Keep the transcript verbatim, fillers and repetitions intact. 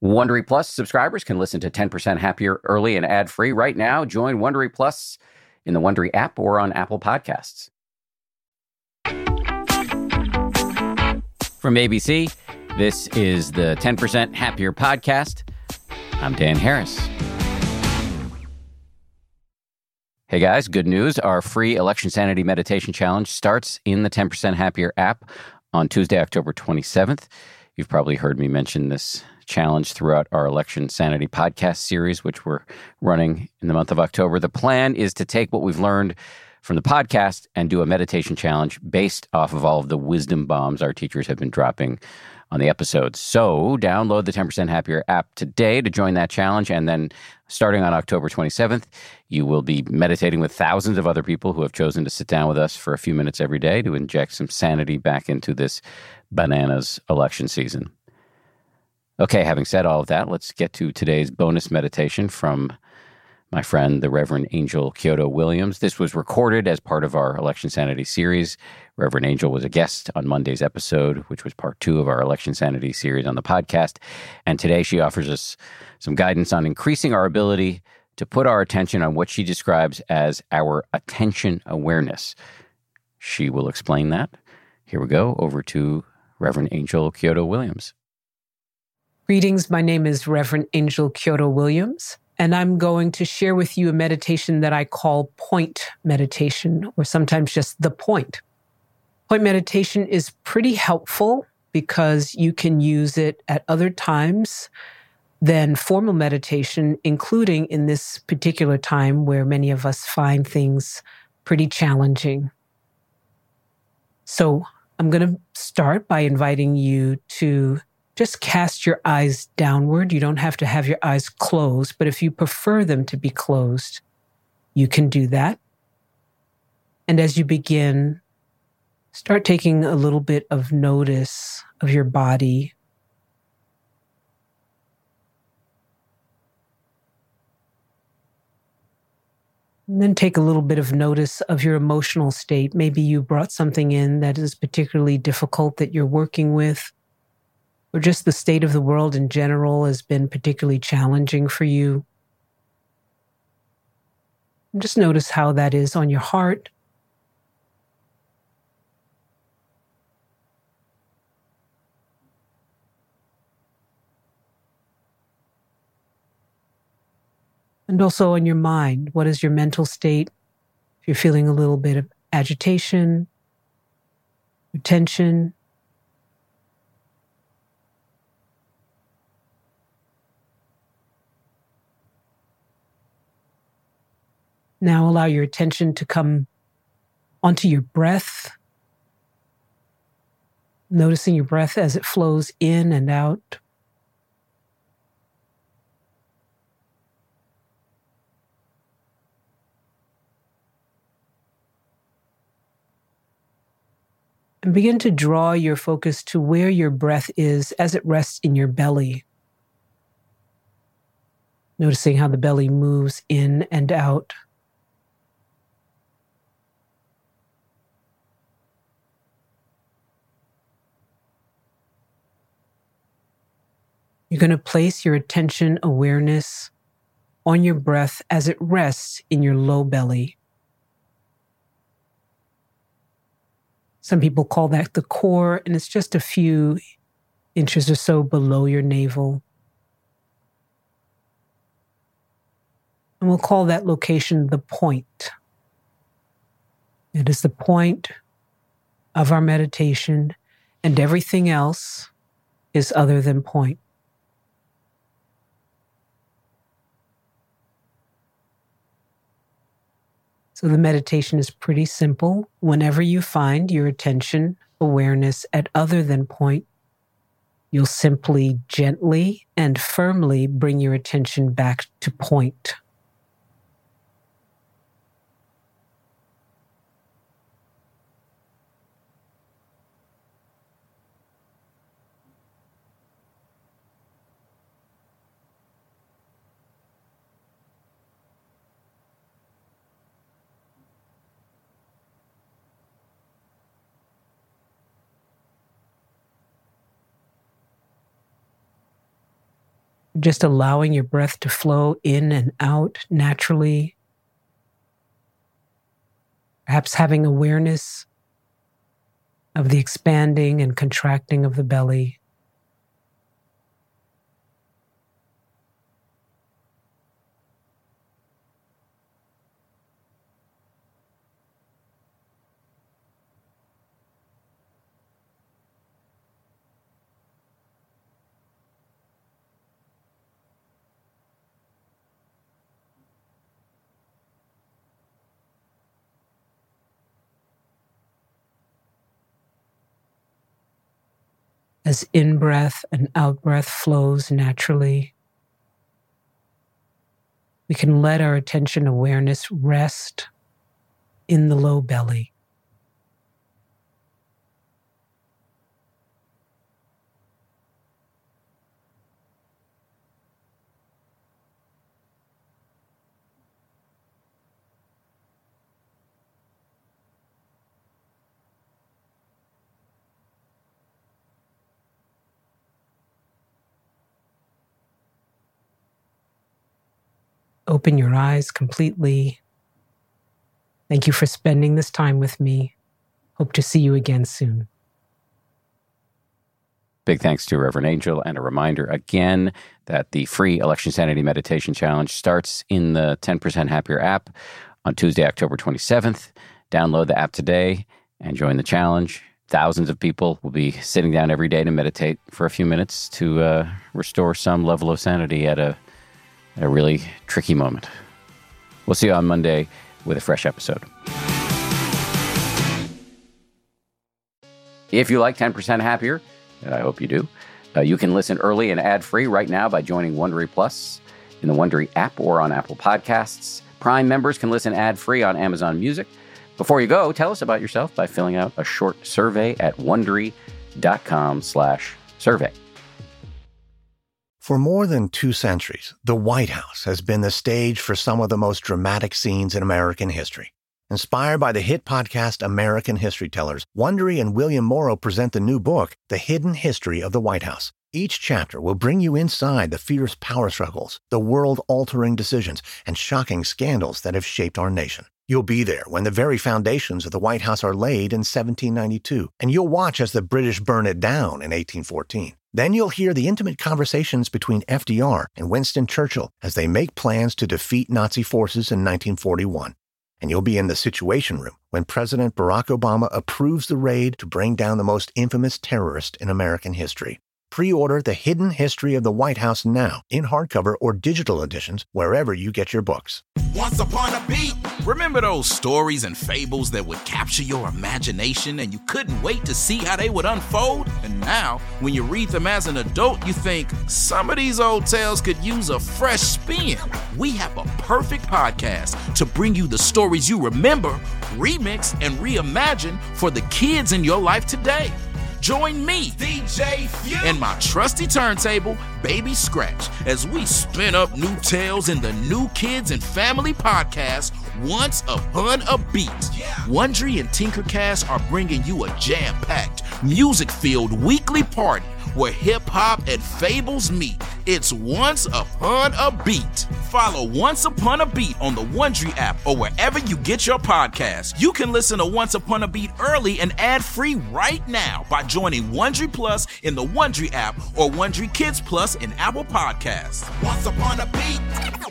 Wondery Plus subscribers can listen to ten percent Happier early and ad-free right now. Join Wondery Plus in the Wondery app or on Apple Podcasts. From A B C, this is the ten percent Happier podcast. I'm Dan Harris. Hey guys, good news. Our free Election Sanity Meditation Challenge starts in the ten percent Happier app on Tuesday, October twenty-seventh. You've probably heard me mention this challenge throughout our Election Sanity podcast series, which we're running in the month of October. The plan is to take what we've learned from the podcast and do a meditation challenge based off of all of the wisdom bombs our teachers have been dropping on the episodes. So download the ten percent Happier app today to join that challenge. And then starting on October twenty-seventh, you will be meditating with thousands of other people who have chosen to sit down with us for a few minutes every day to inject some sanity back into this bananas election season. Okay, having said all of that, let's get to today's bonus meditation from my friend, the Reverend Angel Kyodo Williams. This was recorded as part of our Election Sanity series. Reverend Angel was a guest on Monday's episode, which was part two of our Election Sanity series on the podcast. And today she offers us some guidance on increasing our ability to put our attention on what she describes as our attention awareness. She will explain that. Here we go, over to Reverend Angel Kyodo Williams. Greetings, my name is Reverend Angel Kyodo Williams, and I'm going to share with you a meditation that I call point meditation, or sometimes just the point. Point meditation is pretty helpful because you can use it at other times than formal meditation, including in this particular time where many of us find things pretty challenging. So I'm going to start by inviting you to just cast your eyes downward. You don't have to have your eyes closed, but if you prefer them to be closed, you can do that. And as you begin, start taking a little bit of notice of your body. And then take a little bit of notice of your emotional state. Maybe you brought something in that is particularly difficult that you're working with, or just the state of the world in general has been particularly challenging for you. And just notice how that is on your heart. And also on your mind. What is your mental state? If you're feeling a little bit of agitation, tension, now allow your attention to come onto your breath, noticing your breath as it flows in and out. And begin to draw your focus to where your breath is as it rests in your belly. Noticing how the belly moves in and out. You're going to place your attention awareness on your breath as it rests in your low belly. Some people call that the core, and it's just a few inches or so below your navel. And we'll call that location the point. It is the point of our meditation, and everything else is other than point. So the meditation is pretty simple. Whenever you find your attention awareness at other than point, you'll simply gently and firmly bring your attention back to point. Just allowing your breath to flow in and out naturally. Perhaps having awareness of the expanding and contracting of the belly. As in-breath and out-breath flows naturally, we can let our attention awareness rest in the low belly. Open your eyes completely. Thank you for spending this time with me. Hope to see you again soon. Big thanks to Reverend Angel, and a reminder again that the free Election Sanity Meditation Challenge starts in the ten percent Happier app on Tuesday, October twenty-seventh. Download the app today and join the challenge. Thousands of people will be sitting down every day to meditate for a few minutes to uh, restore some level of sanity at a a really tricky moment. We'll see you on Monday with a fresh episode. If you like ten percent Happier, and I hope you do, uh, you can listen early and ad-free right now by joining Wondery Plus in the Wondery app or on Apple Podcasts. Prime members can listen ad-free on Amazon Music. Before you go, tell us about yourself by filling out a short survey at Wondery.com slash survey. For more than two centuries, the White House has been the stage for some of the most dramatic scenes in American history. Inspired by the hit podcast American History Tellers, Wondery and William Morrow present the new book, The Hidden History of the White House. Each chapter will bring you inside the fierce power struggles, the world-altering decisions, and shocking scandals that have shaped our nation. You'll be there when the very foundations of the White House are laid in seventeen ninety-two, and you'll watch as the British burn it down in eighteen fourteen. Then you'll hear the intimate conversations between F D R and Winston Churchill as they make plans to defeat Nazi forces in nineteen forty-one. And you'll be in the Situation Room when President Barack Obama approves the raid to bring down the most infamous terrorist in American history. Pre-order The Hidden History of the White House now in hardcover or digital editions wherever you get your books. Once upon a beat. Remember those stories and fables that would capture your imagination and you couldn't wait to see how they would unfold? And now, when you read them as an adult, you think, some of these old tales could use a fresh spin. We have a perfect podcast to bring you the stories you remember, remix, and reimagine for the kids in your life today. Join me, D J Few, and my trusty turntable, Baby Scratch, as we spin up new tales in the New Kids and Family podcast, Once Upon a Beat. Yeah. Wondery and Tinkercast are bringing you a jam-packed, music-filled weekly party where hip-hop and fables meet. It's Once Upon a Beat. Follow Once Upon a Beat on the Wondery app or wherever you get your podcasts. You can listen to Once Upon a Beat early and ad-free right now by joining Wondery Plus in the Wondery app or Wondery Kids Plus in Apple Podcasts. Once Upon a Beat.